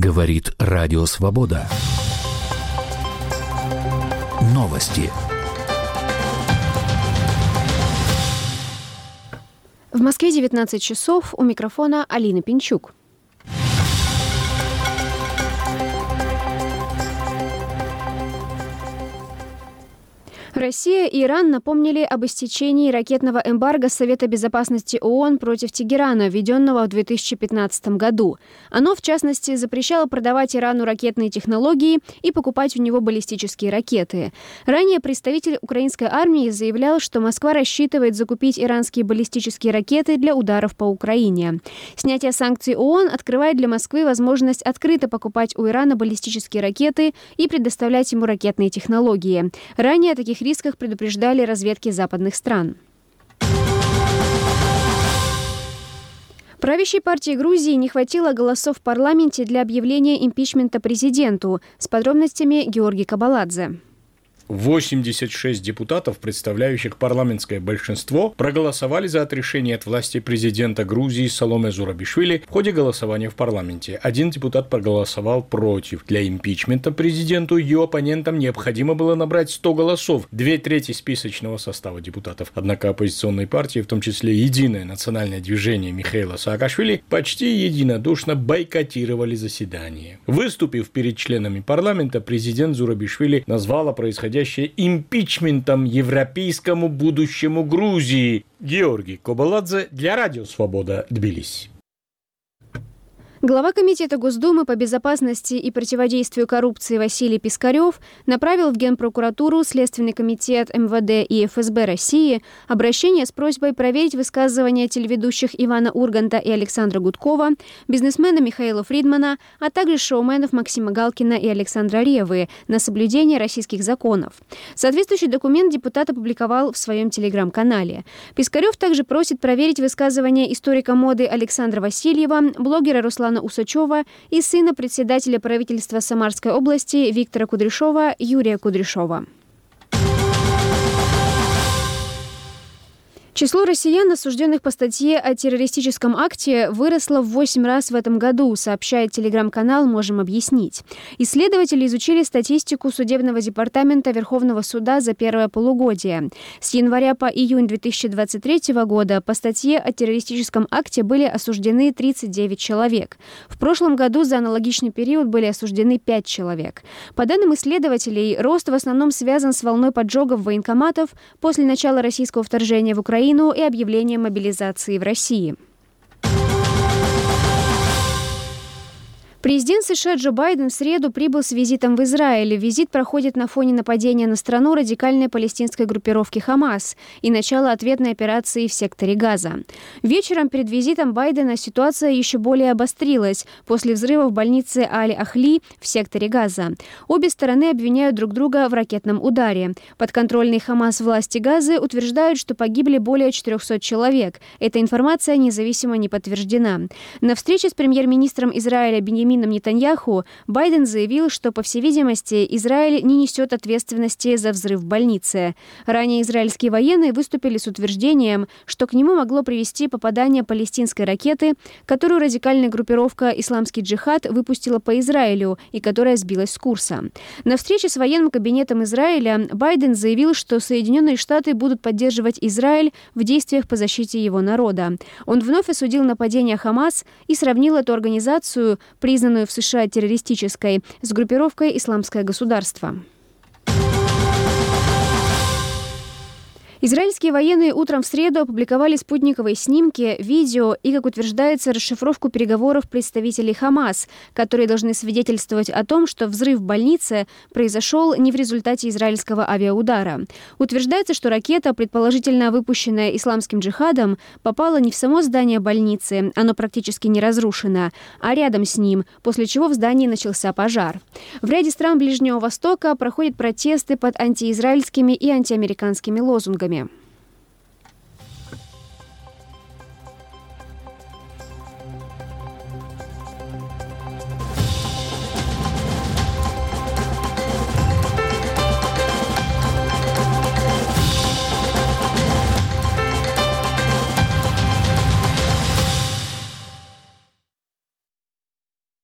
Говорит Радио Свобода. Новости. В Москве 19 часов. У микрофона Алина Пинчук. Россия и Иран напомнили об истечении ракетного эмбарго Совета безопасности ООН против Тегерана, введенного в 2015 году. Оно, в частности, запрещало продавать Ирану ракетные технологии и покупать у него баллистические ракеты. Ранее представитель украинской армии заявлял, что Москва рассчитывает закупить иранские баллистические ракеты для ударов по Украине. Снятие санкций ООН открывает для Москвы возможность открыто покупать у Ирана баллистические ракеты и предоставлять ему ракетные технологии. Ранее о таких рисках предупреждали разведки западных стран. Правящей партии Грузии не хватило голосов в парламенте для объявления импичмента президенту. С подробностями Георгий Кабаладзе. 86 депутатов, представляющих парламентское большинство, проголосовали за отрешение от власти президента Грузии Саломе Зурабишвили в ходе голосования в парламенте. Один депутат проголосовал против. Для импичмента президенту и ее оппонентам необходимо было набрать 100 голосов, 2/3 списочного состава депутатов. Однако оппозиционные партии, в том числе Единое национальное движение Михаила Саакашвили, почти единодушно бойкотировали заседание. Выступив перед членами парламента, президент Зурабишвили назвал происходящее импичментом европейскому будущему Грузии. Георгий Кабаладзе для Радио Свобода, Тбилиси. Глава Комитета Госдумы по безопасности и противодействию коррупции Василий Пискарев направил в Генпрокуратуру, Следственный комитет МВД и ФСБ России обращение с просьбой проверить высказывания телеведущих Ивана Урганта и Александра Гудкова, бизнесмена Михаила Фридмана, а также шоуменов Максима Галкина и Александра Ревы на соблюдение российских законов. Соответствующий документ депутат опубликовал в своем телеграм-канале. Пискарев также просит проверить высказывания историка моды Александра Васильева, блогера Руслана Усачева и сына председателя правительства Самарской области Виктора Кудряшова Юрия Кудряшова. Число россиян, осужденных по статье о террористическом акте, выросло в 8 раз в этом году, сообщает телеграм-канал «Можем объяснить». Исследователи изучили статистику Судебного департамента Верховного суда за первое полугодие. С января по июнь 2023 года по статье о террористическом акте были осуждены 39 человек. В прошлом году за аналогичный период были осуждены 5 человек. По данным исследователей, рост в основном связан с волной поджогов военкоматов после начала российского вторжения в Украину и объявление мобилизации в России. Президент США Джо Байден в среду прибыл с визитом в Израиль. Визит проходит на фоне нападения на страну радикальной палестинской группировки «Хамас» и начала ответной операции в секторе Газа. Вечером перед визитом Байдена ситуация еще более обострилась после взрыва в больнице Аль-Ахли в секторе Газа. Обе стороны обвиняют друг друга в ракетном ударе. Подконтрольные «Хамас» власти Газы утверждают, что погибли более 400 человек. Эта информация независимо не подтверждена. На встрече с премьер-министром Израиля Биньямином Нетаньяху Байден заявил, что, по всей видимости, Израиль не несет ответственности за взрыв в больнице. Ранее израильские военные выступили с утверждением, что к нему могло привести попадание палестинской ракеты, которую радикальная группировка «Исламский джихад» выпустила по Израилю и которая сбилась с курса. На встрече с военным кабинетом Израиля Байден заявил, что Соединенные Штаты будут поддерживать Израиль в действиях по защите его народа. Он вновь осудил нападение Хамас и сравнил эту организацию, признанную в США террористической, с группировкой «Исламское государство». Израильские военные утром в среду опубликовали спутниковые снимки, видео и, как утверждается, расшифровку переговоров представителей Хамас, которые должны свидетельствовать о том, что взрыв в больнице произошел не в результате израильского авиаудара. Утверждается, что ракета, предположительно выпущенная Исламским джихадом, попала не в само здание больницы, оно практически не разрушено, а рядом с ним, после чего в здании начался пожар. В ряде стран Ближнего Востока проходят протесты под антиизраильскими и антиамериканскими лозунгами.